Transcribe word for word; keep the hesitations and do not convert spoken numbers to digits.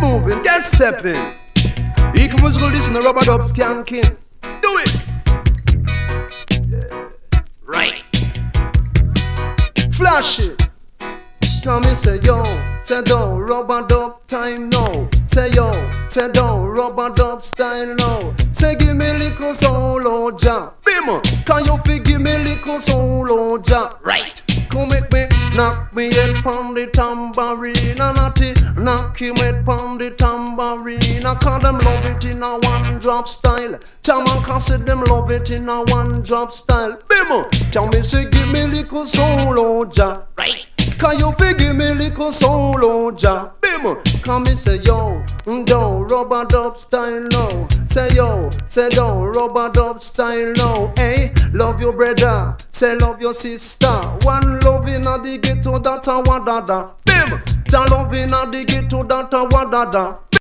moving, get stepping. You can musical listen to rubber dub skanking. Do it. Yeah. Right. Flash it. Come and say yo, say down, rubber dub time now. Say yo, say down, rubber dub style now. Say give me little solo ja. Bim, can you fi give me little solo ja? Right. Come make me knock me head pon the tambourine, natty. Knock him head pon the tambourine. I call them love it in a one drop style. Chaman can say them love it in a one drop style. Bim, tell me say give me little solo ja. Right. Can you fi give me little solo ja? Bim, come me say yo, down rubber dub style now. Say yo, say down rubber dub style now. Hey, love your brother, say love your sister. One love in a the ghetto that a wadada. Bim, ta love in a the ghetto that a wadada.